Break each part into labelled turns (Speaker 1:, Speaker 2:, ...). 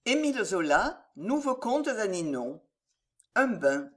Speaker 1: Émile Zola, Nouveaux contes à Ninon. Un bain.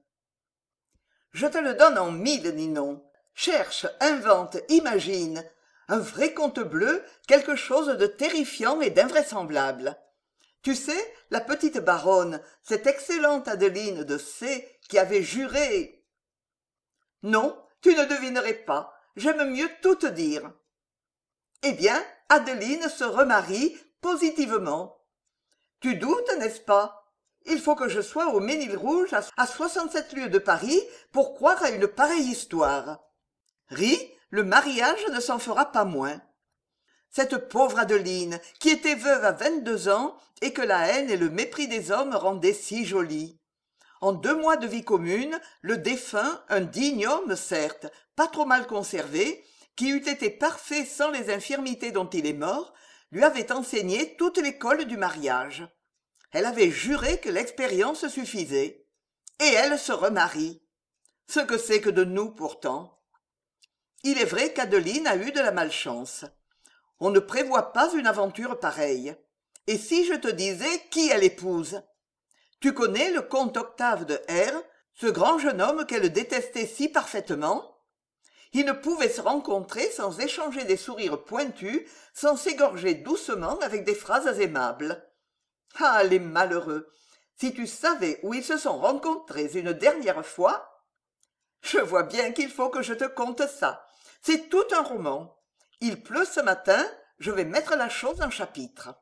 Speaker 1: Je te le donne en mille, Ninon. Cherche, invente, imagine. Un vrai conte bleu, quelque chose de terrifiant et d'invraisemblable. Tu sais, la petite baronne, cette excellente Adeline de C, qui avait juré. Non, tu ne devinerais pas. J'aime mieux tout te dire. Eh bien, Adeline se remarie positivement. Tu doutes, n'est-ce pas? Il faut que je sois au Ménil-Rouge, à 67 lieues de Paris, pour croire à une pareille histoire. Ris, le mariage ne s'en fera pas moins. Cette pauvre Adeline, qui était veuve à 22 ans et que la haine et le mépris des hommes rendaient si jolie. En 2 mois de vie commune, le défunt, un digne homme certes, pas trop mal conservé, qui eût été parfait sans les infirmités dont il est mort, lui avait enseigné toute l'école du mariage. Elle avait juré que l'expérience suffisait. Et elle se remarie. Ce que c'est que de nous, pourtant. Il est vrai qu'Adeline a eu de la malchance. On ne prévoit pas une aventure pareille. Et si je te disais qui elle épouse? Tu connais le comte Octave de R, ce grand jeune homme qu'elle détestait si parfaitement? Ils ne pouvaient se rencontrer sans échanger des sourires pointus, sans s'égorger doucement avec des phrases aimables. Ah, les malheureux! Si tu savais où ils se sont rencontrés une dernière fois! Je vois bien qu'il faut que je te conte ça. C'est tout un roman. Il pleut ce matin, je vais mettre la chose en chapitre.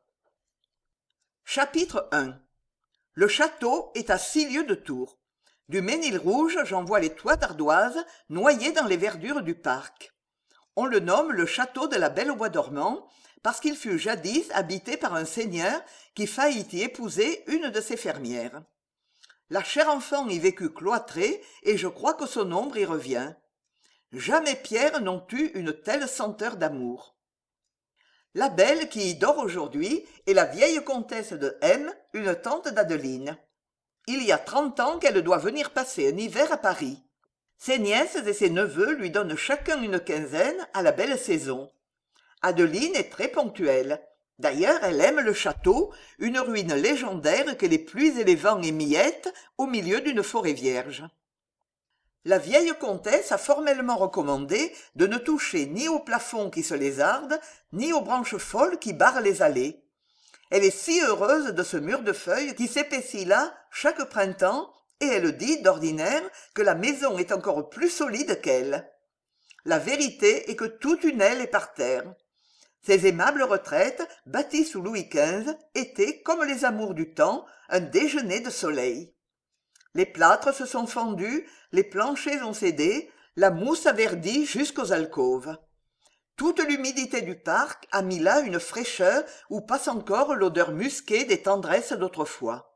Speaker 1: Chapitre 1. Le château est à 6 lieues de Tours. Du Ménil-Rouge, j'en vois les toits d'ardoise noyés dans les verdures du parc. On le nomme le château de la Belle au bois dormant, parce qu'il fut jadis habité par un seigneur qui faillit y épouser une de ses fermières. La chère enfant y vécut cloîtrée, et je crois que son ombre y revient. Jamais pierres n'ont eu une telle senteur d'amour. La belle qui y dort aujourd'hui est la vieille comtesse de M, une tante d'Adeline. Il y a 30 ans qu'elle doit venir passer un hiver à Paris. Ses nièces et ses neveux lui donnent chacun une quinzaine à la belle saison. Adeline est très ponctuelle. D'ailleurs, elle aime le château, une ruine légendaire que les pluies et les vents émiettent au milieu d'une forêt vierge. La vieille comtesse a formellement recommandé de ne toucher ni au plafond qui se lézarde, ni aux branches folles qui barrent les allées. Elle est si heureuse de ce mur de feuilles qui s'épaissit là chaque printemps, et elle dit, d'ordinaire, que la maison est encore plus solide qu'elle. La vérité est que toute une aile est par terre. Ces aimables retraites, bâties sous Louis XV, étaient, comme les amours du temps, un déjeuner de soleil. Les plâtres se sont fendus, les planchers ont cédé, la mousse a verdi jusqu'aux alcôves. Toute l'humidité du parc a mis là une fraîcheur où passe encore l'odeur musquée des tendresses d'autrefois.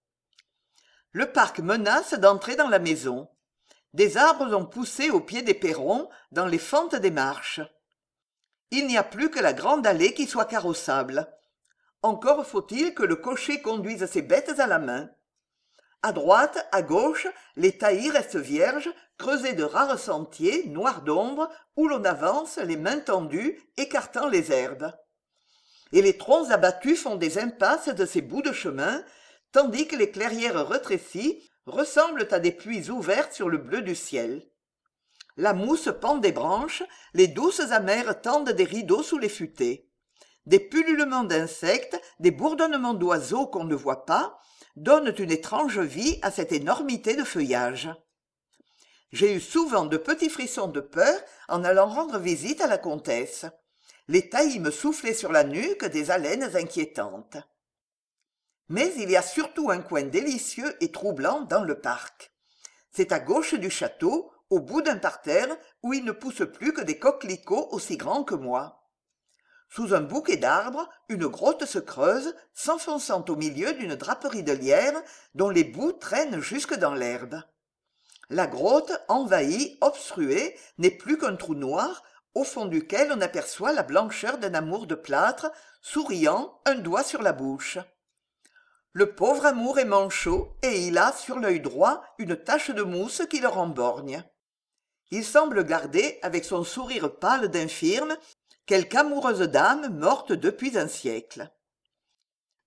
Speaker 1: Le parc menace d'entrer dans la maison. Des arbres ont poussé au pied des perrons, dans les fentes des marches. Il n'y a plus que la grande allée qui soit carrossable. Encore faut-il que le cocher conduise ses bêtes à la main. À droite, à gauche, les taillis restent vierges, creusés de rares sentiers, noirs d'ombre, où l'on avance, les mains tendues, écartant les herbes. Et les troncs abattus font des impasses de ces bouts de chemin, tandis que les clairières rétrécies ressemblent à des puits ouverts sur le bleu du ciel. La mousse pend des branches, les douces amères tendent des rideaux sous les futaies. Des pullulements d'insectes, des bourdonnements d'oiseaux qu'on ne voit pas, donnent une étrange vie à cette énormité de feuillage. J'ai eu souvent de petits frissons de peur en allant rendre visite à la comtesse. Les taillis me soufflaient sur la nuque des haleines inquiétantes. Mais il y a surtout un coin délicieux et troublant dans le parc. C'est à gauche du château, au bout d'un parterre, où il ne pousse plus que des coquelicots aussi grands que moi. Sous un bouquet d'arbres, une grotte se creuse, s'enfonçant au milieu d'une draperie de lierre dont les bouts traînent jusque dans l'herbe. La grotte, envahie, obstruée, n'est plus qu'un trou noir, au fond duquel on aperçoit la blancheur d'un amour de plâtre, souriant, un doigt sur la bouche. Le pauvre amour est manchot, et il a, sur l'œil droit, une tache de mousse qui le remborgne. Il semble garder, avec son sourire pâle d'infirme, quelque amoureuse dame morte depuis un siècle.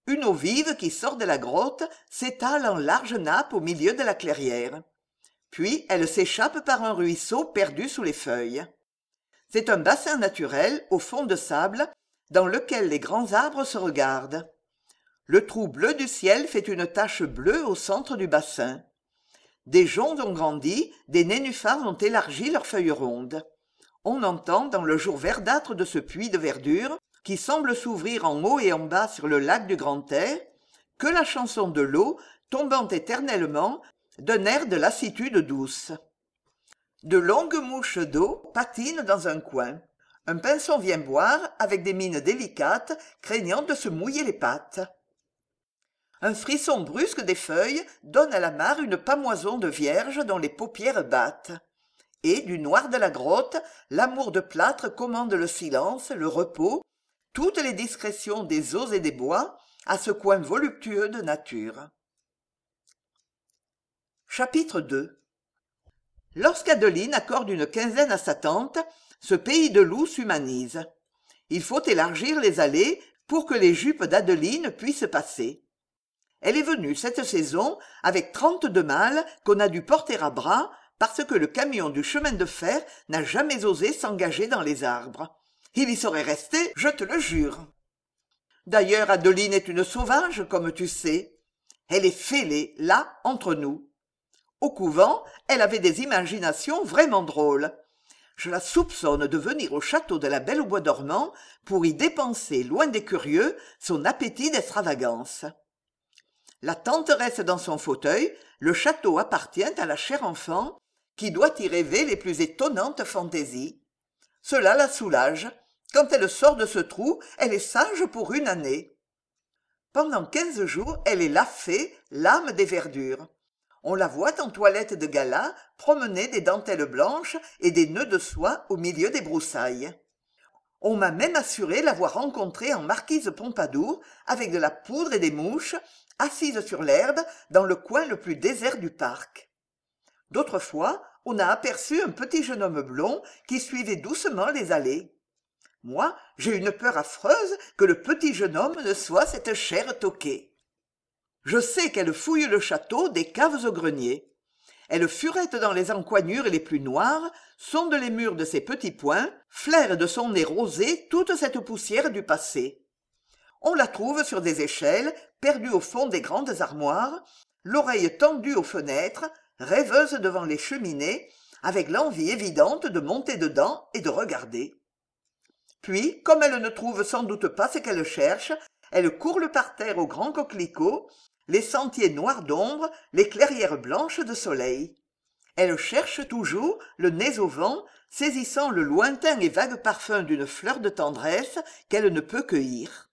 Speaker 1: Une eau vive qui sort de la grotte s'étale en large nappe au milieu de la clairière. Puis elle s'échappe par un ruisseau perdu sous les feuilles. C'est un bassin naturel au fond de sable dans lequel les grands arbres se regardent. Le trou bleu du ciel fait une tache bleue au centre du bassin. Des joncs ont grandi, des nénuphars ont élargi leurs feuilles rondes. On entend dans le jour verdâtre de ce puits de verdure, qui semble s'ouvrir en haut et en bas sur le lac du Grand Air, que la chanson de l'eau tombant éternellement d'un air de lassitude douce. De longues mouches d'eau patinent dans un coin. Un pinson vient boire avec des mines délicates, craignant de se mouiller les pattes. Un frisson brusque des feuilles donne à la mare une pâmoison de vierge dont les paupières battent. Et, du noir de la grotte, l'amour de plâtre commande le silence, le repos, toutes les discrétions des eaux et des bois, à ce coin voluptueux de nature. Chapitre 2. Lorsqu'Adeline accorde une quinzaine à sa tante, ce pays de loups s'humanise. Il faut élargir les allées pour que les jupes d'Adeline puissent passer. Elle est venue cette saison avec 32 mâles qu'on a dû porter à bras parce que le camion du chemin de fer n'a jamais osé s'engager dans les arbres. Il y serait resté, je te le jure. D'ailleurs, Adeline est une sauvage, comme tu sais. Elle est fêlée, là, entre nous. Au couvent, elle avait des imaginations vraiment drôles. Je la soupçonne de venir au château de la Belle au Bois dormant pour y dépenser, loin des curieux, son appétit d'extravagance. La tante reste dans son fauteuil, le château appartient à la chère enfant, qui doit y rêver les plus étonnantes fantaisies. Cela la soulage. Quand elle sort de ce trou, elle est sage pour une année. Pendant 15 jours, elle est la fée, l'âme des verdures. On la voit en toilette de gala, promener des dentelles blanches et des nœuds de soie au milieu des broussailles. On m'a même assuré l'avoir rencontrée en marquise Pompadour, avec de la poudre et des mouches, assise sur l'herbe dans le coin le plus désert du parc. D'autres fois, on a aperçu un petit jeune homme blond qui suivait doucement les allées. Moi, j'ai une peur affreuse que le petit jeune homme ne soit cette chère Toquée. Je sais qu'elle fouille le château des caves au grenier. Elle furette dans les encoignures les plus noires, sonde les murs de ses petits poings, flaire de son nez rosé toute cette poussière du passé. On la trouve sur des échelles, perdue au fond des grandes armoires, l'oreille tendue aux fenêtres, rêveuse devant les cheminées, avec l'envie évidente de monter dedans et de regarder. Puis, comme elle ne trouve sans doute pas ce qu'elle cherche, elle court le parterre aux grands coquelicots, les sentiers noirs d'ombre, les clairières blanches de soleil. Elle cherche toujours, le nez au vent, saisissant le lointain et vague parfum d'une fleur de tendresse qu'elle ne peut cueillir.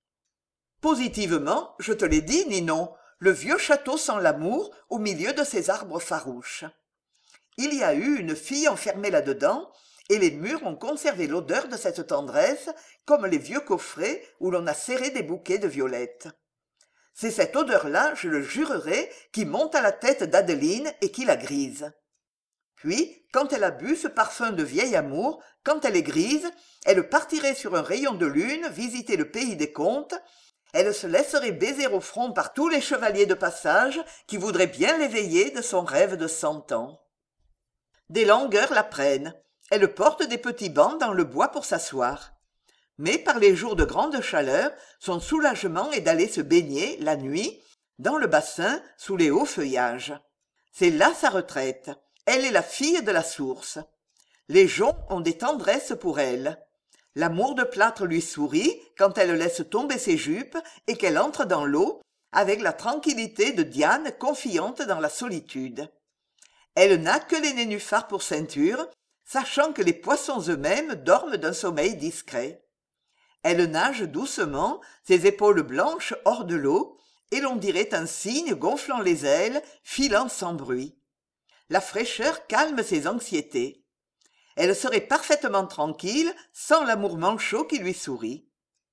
Speaker 1: Positivement, je te l'ai dit, Ninon, le vieux château sent l'amour au milieu de ses arbres farouches. Il y a eu une fille enfermée là-dedans, et les murs ont conservé l'odeur de cette tendresse comme les vieux coffrets où l'on a serré des bouquets de violettes. C'est cette odeur-là, je le jurerai, qui monte à la tête d'Adeline et qui la grise. Puis, quand elle a bu ce parfum de vieil amour, quand elle est grise, elle partirait sur un rayon de lune visiter le pays des contes, elle se laisserait baiser au front par tous les chevaliers de passage qui voudraient bien l'éveiller de son rêve de 100 ans. Des langueurs la prennent. Elle porte des petits bancs dans le bois pour s'asseoir. Mais par les jours de grande chaleur, son soulagement est d'aller se baigner, la nuit, dans le bassin, sous les hauts feuillages. C'est là sa retraite. Elle est la fille de la source. Les joncs ont des tendresses pour elle. L'amour de plâtre lui sourit quand elle laisse tomber ses jupes et qu'elle entre dans l'eau, avec la tranquillité de Diane confiante dans la solitude. Elle n'a que les nénuphars pour ceinture, sachant que les poissons eux-mêmes dorment d'un sommeil discret. Elle nage doucement, ses épaules blanches hors de l'eau, et l'on dirait un cygne gonflant les ailes, filant sans bruit. La fraîcheur calme ses anxiétés. Elle serait parfaitement tranquille sans l'amour manchot qui lui sourit.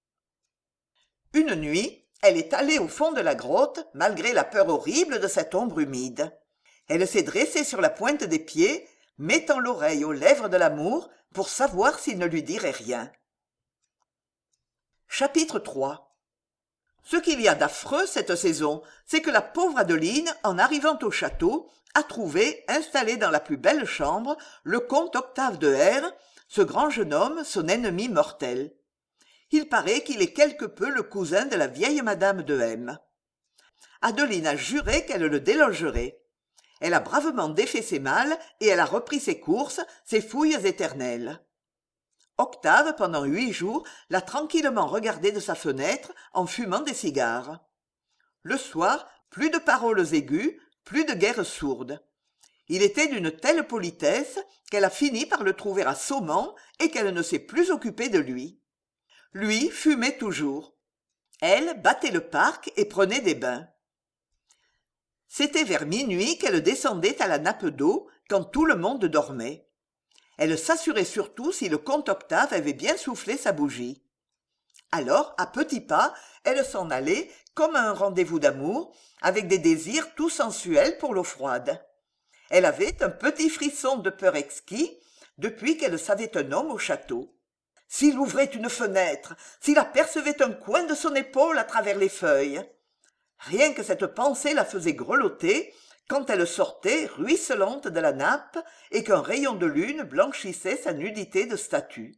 Speaker 1: Une nuit, elle est allée au fond de la grotte, malgré la peur horrible de cette ombre humide. Elle s'est dressée sur la pointe des pieds, mettant l'oreille aux lèvres de l'amour pour savoir s'il ne lui dirait rien. Chapitre 3. Ce qu'il y a d'affreux cette saison, c'est que la pauvre Adeline, en arrivant au château, a trouvé, installé dans la plus belle chambre, le comte Octave de R, ce grand jeune homme, son ennemi mortel. Il paraît qu'il est quelque peu le cousin de la vieille madame de M. Adeline a juré qu'elle le délogerait. Elle a bravement défait ses malles et elle a repris ses courses, ses fouilles éternelles. Octave, pendant 8 jours, l'a tranquillement regardé de sa fenêtre en fumant des cigares. Le soir, plus de paroles aiguës, plus de guerres sourdes. Il était d'une telle politesse qu'elle a fini par le trouver assommant et qu'elle ne s'est plus occupée de lui. Lui fumait toujours. Elle battait le parc et prenait des bains. C'était vers minuit qu'elle descendait à la nappe d'eau quand tout le monde dormait. Elle s'assurait surtout si le comte Octave avait bien soufflé sa bougie. Alors, à petits pas, elle s'en allait, comme à un rendez-vous d'amour, avec des désirs tout sensuels pour l'eau froide. Elle avait un petit frisson de peur exquis depuis qu'elle savait un homme au château. S'il ouvrait une fenêtre, s'il apercevait un coin de son épaule à travers les feuilles. Rien que cette pensée la faisait grelotter quand elle sortait ruisselante de la nappe et qu'un rayon de lune blanchissait sa nudité de statue.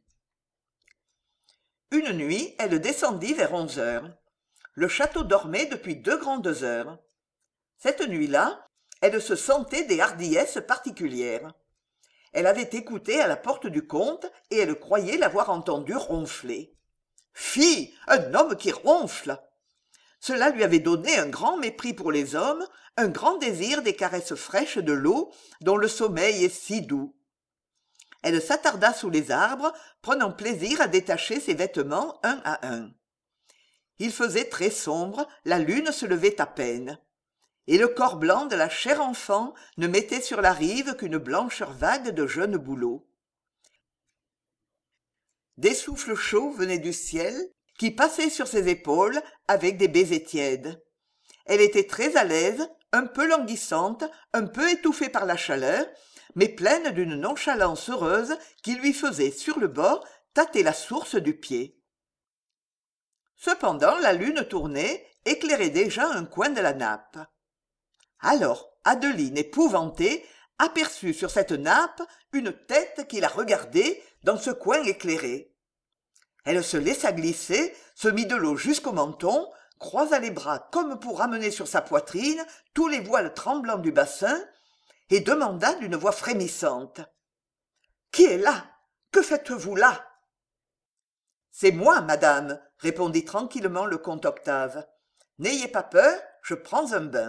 Speaker 1: Une nuit, elle descendit vers 11 heures. Le château dormait depuis 2 grandes heures. Cette nuit-là, elle se sentait des hardiesses particulières. Elle avait écouté à la porte du comte et elle croyait l'avoir entendu ronfler. Fi, un homme qui ronfle! Cela lui avait donné un grand mépris pour les hommes, un grand désir des caresses fraîches de l'eau dont le sommeil est si doux. Elle s'attarda sous les arbres, prenant plaisir à détacher ses vêtements un à un. Il faisait très sombre, la lune se levait à peine. Et le corps blanc de la chère enfant ne mettait sur la rive qu'une blancheur vague de jeunes bouleaux. Des souffles chauds venaient du ciel, qui passaient sur ses épaules avec des baisers tièdes. Elle était très à l'aise, un peu languissante, un peu étouffée par la chaleur, mais pleine d'une nonchalance heureuse qui lui faisait, sur le bord, tâter la source du pied. Cependant, la lune tournait, éclairait déjà un coin de la nappe. Alors, Adeline, épouvantée, aperçut sur cette nappe une tête qui la regardait dans ce coin éclairé. Elle se laissa glisser, se mit de l'eau jusqu'au menton, croisa les bras comme pour ramener sur sa poitrine tous les voiles tremblants du bassin, et demanda d'une voix frémissante. « Qui est là? Que faites-vous là ?» « C'est moi, madame, » répondit tranquillement le comte Octave. « N'ayez pas peur, je prends un bain. »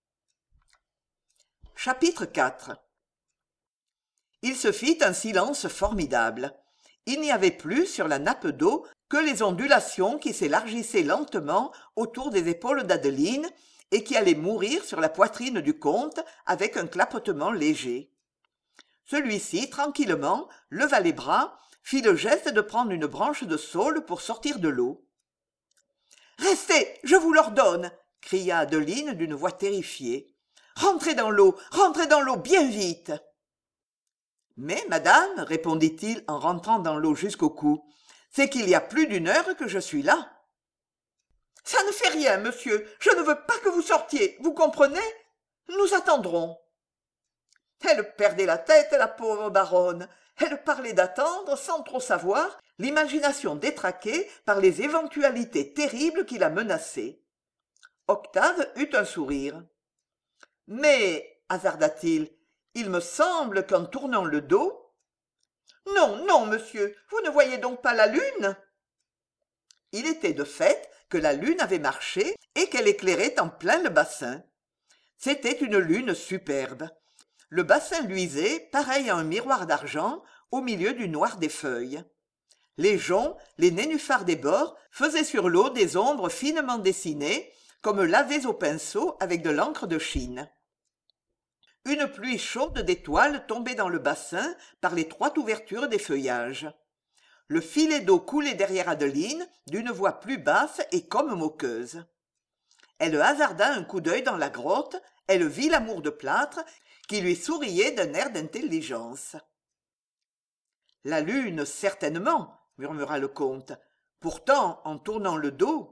Speaker 1: Chapitre 4. Il se fit un silence formidable. Il n'y avait plus sur la nappe d'eau que les ondulations qui s'élargissaient lentement autour des épaules d'Adeline et qui allaient mourir sur la poitrine du comte avec un clapotement léger. Celui-ci, tranquillement, leva les bras, fit le geste de prendre une branche de saule pour sortir de l'eau. « Restez, je vous l'ordonne !» cria Adeline d'une voix terrifiée. « rentrez dans l'eau bien vite !» « Mais, madame, répondit-il en rentrant dans l'eau jusqu'au cou, c'est qu'il y a plus d'1 heure que je suis là. »« Ça ne fait rien, monsieur, je ne veux pas que vous sortiez, vous comprenez? Nous attendrons. » Elle perdait la tête, la pauvre baronne. Elle parlait d'attendre sans trop savoir, l'imagination détraquée par les éventualités terribles qui la menaçaient. Octave eut un sourire. « Mais, hasarda-t-il, il me semble qu'en tournant le dos... »« Non, non, monsieur, vous ne voyez donc pas la lune ?» Il était de fait que la lune avait marché et qu'elle éclairait en plein le bassin. C'était une lune superbe. Le bassin luisait, pareil à un miroir d'argent, au milieu du noir des feuilles. Les joncs, les nénuphars des bords faisaient sur l'eau des ombres finement dessinées, comme lavées au pinceau avec de l'encre de Chine. Une pluie chaude d'étoiles tombait dans le bassin par l'étroite ouverture des feuillages. Le filet d'eau coulait derrière Adeline d'une voix plus basse et comme moqueuse. Elle hasarda un coup d'œil dans la grotte, elle vit l'amour de plâtre qui lui souriait d'un air d'intelligence. « La lune, certainement, » murmura le comte. « Pourtant, en tournant le dos... »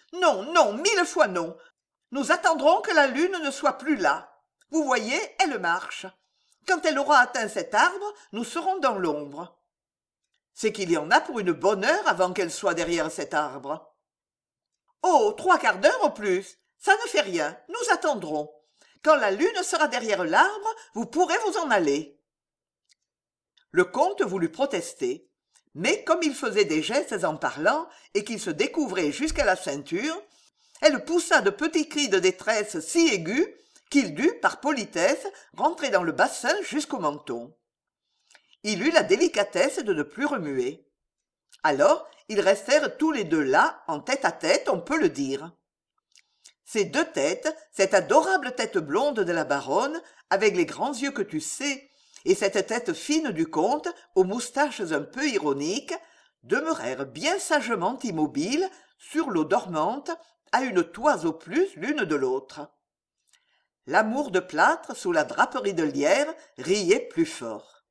Speaker 1: Non, non, 1000 fois non. Nous attendrons que la lune ne soit plus là. Vous voyez, elle marche. Quand elle aura atteint cet arbre, nous serons dans l'ombre. C'est qu'il y en a pour une bonne heure avant qu'elle soit derrière cet arbre. Oh, 3/4 d'heure au plus. Ça ne fait rien, nous attendrons. Quand la lune sera derrière l'arbre, vous pourrez vous en aller. Le comte voulut protester, mais comme il faisait des gestes en parlant et qu'il se découvrait jusqu'à la ceinture, elle poussa de petits cris de détresse si aigus qu'il dut, par politesse, rentrer dans le bassin jusqu'au menton. Il eut la délicatesse de ne plus remuer. Alors, ils restèrent tous les deux là, en tête-à-tête, on peut le dire. Ces deux têtes, cette adorable tête blonde de la baronne, avec les grands yeux que tu sais, et cette tête fine du comte, aux moustaches un peu ironiques, demeurèrent bien sagement immobiles, sur l'eau dormante, à une toise au plus l'une de l'autre. L'amour de plâtre, sous la draperie de lierre, riait plus fort.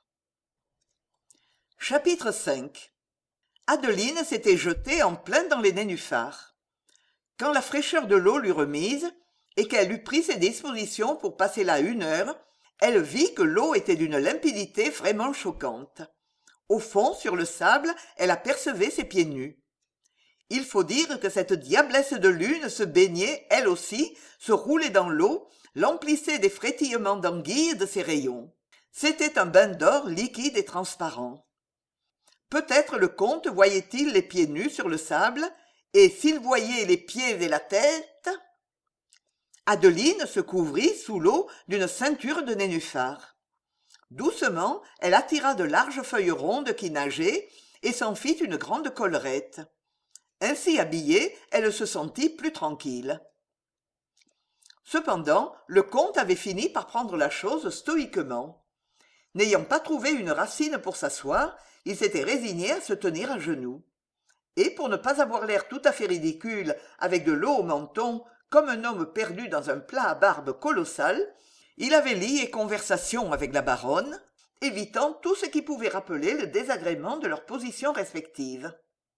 Speaker 1: Chapitre 5. Adeline s'était jetée en plein dans les nénuphars. Quand la fraîcheur de l'eau l'eut remise, et qu'elle eut pris ses dispositions pour passer là 1 heure, elle vit que l'eau était d'une limpidité vraiment choquante. Au fond, sur le sable, elle apercevait ses pieds nus. Il faut dire que cette diablesse de lune se baignait, elle aussi, se roulait dans l'eau, l'emplissait des frétillements d'anguilles de ses rayons. C'était un bain d'or liquide et transparent. Peut-être le comte voyait-il les pieds nus sur le sable, et s'il voyait les pieds et la tête... Adeline se couvrit sous l'eau d'une ceinture de nénuphars. Doucement, elle attira de larges feuilles rondes qui nageaient et s'en fit une grande collerette. Ainsi habillée, elle se sentit plus tranquille. Cependant, le comte avait fini par prendre la chose stoïquement. N'ayant pas trouvé une racine pour s'asseoir, il s'était résigné à se tenir à genoux. Et pour ne pas avoir l'air tout à fait ridicule, avec de l'eau au menton, comme un homme perdu dans un plat à barbe colossale, il avait lié conversation avec la baronne, évitant tout ce qui pouvait rappeler le désagrément de leurs positions respectives.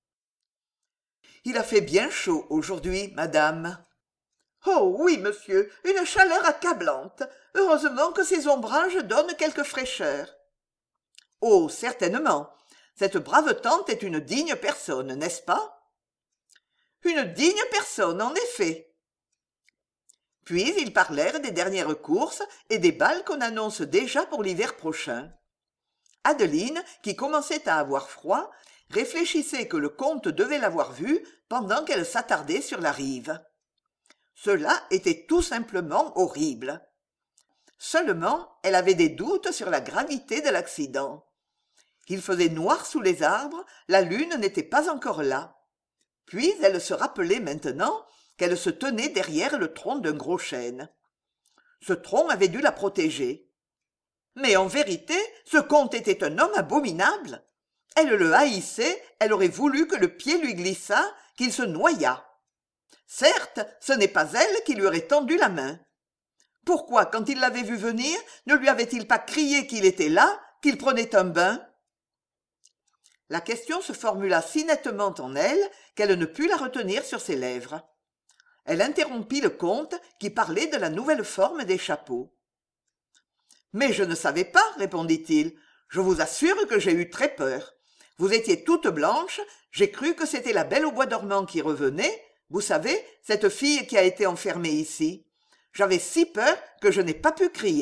Speaker 1: « Il a fait bien chaud aujourd'hui, madame. »« Oh oui, monsieur, une chaleur accablante. Heureusement que ces ombrages donnent quelque fraîcheur. »« Oh, certainement. Cette brave tante est une digne personne, n'est-ce pas ?»« Une digne personne, en effet. » Puis ils parlèrent des dernières courses et des bals qu'on annonce déjà pour l'hiver prochain. Adeline, qui commençait à avoir froid, réfléchissait que le comte devait l'avoir vue pendant qu'elle s'attardait sur la rive. Cela était tout simplement horrible. Seulement, elle avait des doutes sur la gravité de l'accident. Il faisait noir sous les arbres, la lune n'était pas encore là. Puis elle se rappelait maintenant qu'elle se tenait derrière le tronc d'un gros chêne. Ce tronc avait dû la protéger. Mais en vérité, ce comte était un homme abominable. Elle le haïssait, elle aurait voulu que le pied lui glissât, qu'il se noyât. Certes, ce n'est pas elle qui lui aurait tendu la main. Pourquoi, quand il l'avait vu venir, ne lui avait-il pas crié qu'il était là, qu'il prenait un bain? La question se formula si nettement en elle qu'elle ne put la retenir sur ses lèvres. Elle interrompit le comte qui parlait de la nouvelle forme des chapeaux. « Mais je ne savais pas, répondit-il. Je vous assure que j'ai eu très peur. Vous étiez toute blanche, j'ai cru que c'était la Belle au bois dormant qui revenait, vous savez, cette fille qui a été enfermée ici. J'avais si peur que je n'ai pas pu crier. »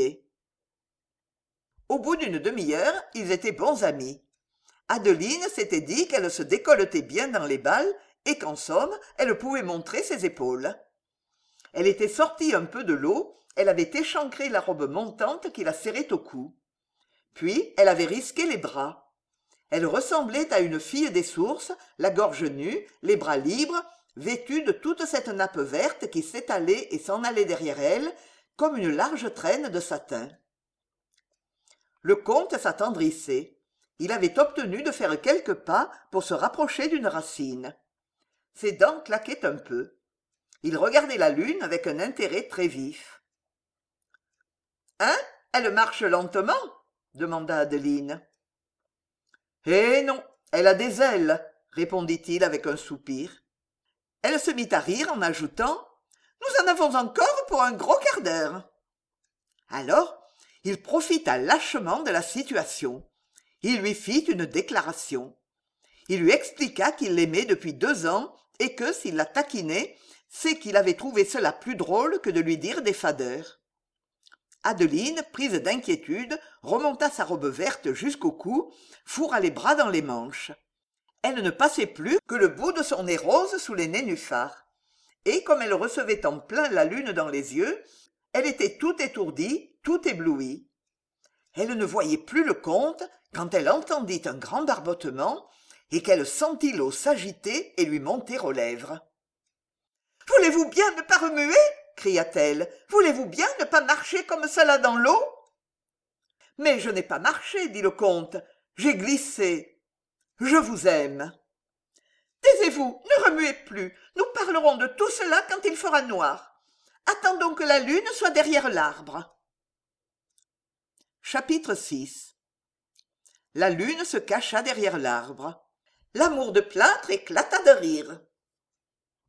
Speaker 1: Au bout d'une demi-heure, ils étaient bons amis. Adeline s'était dit qu'elle se décolletait bien dans les bals et qu'en somme, elle pouvait montrer ses épaules. Elle était sortie un peu de l'eau, elle avait échancré la robe montante qui la serrait au cou. Puis, elle avait risqué les bras. Elle ressemblait à une fille des sources, la gorge nue, les bras libres, vêtue de toute cette nappe verte qui s'étalait et s'en allait derrière elle, comme une large traîne de satin. Le comte s'attendrissait. Il avait obtenu de faire quelques pas pour se rapprocher d'une racine. Ses dents claquaient un peu. Il regardait la lune avec un intérêt très vif. « Hein, elle marche lentement ?» demanda Adeline. « Eh non, elle a des ailes, » répondit-il avec un soupir. Elle se mit à rire en ajoutant « Nous en avons encore pour un gros quart d'heure. » Alors, il profita lâchement de la situation. Il lui fit une déclaration. Il lui expliqua qu'il l'aimait depuis 2 ans et que, s'il la taquinait, c'est qu'il avait trouvé cela plus drôle que de lui dire des fadeurs. Adeline, prise d'inquiétude, remonta sa robe verte jusqu'au cou, fourra les bras dans les manches. Elle ne passait plus que le bout de son nez rose sous les nénuphars. Et comme elle recevait en plein la lune dans les yeux, elle était tout étourdie, tout éblouie. Elle ne voyait plus le comte quand elle entendit un grand barbotement et qu'elle sentit l'eau s'agiter et lui monter aux lèvres. « Voulez-vous bien ne pas remuer ?» cria-t-elle. « Voulez-vous bien ne pas marcher comme cela dans l'eau ?»« Mais je n'ai pas marché, dit le comte. J'ai glissé. Je vous aime. » « Taisez-vous, ne remuez plus. Nous parlerons de tout cela quand il fera noir. Attendons que la lune soit derrière l'arbre. » Chapitre 6. La lune se cacha derrière l'arbre. L'amour de Plâtre éclata de rire.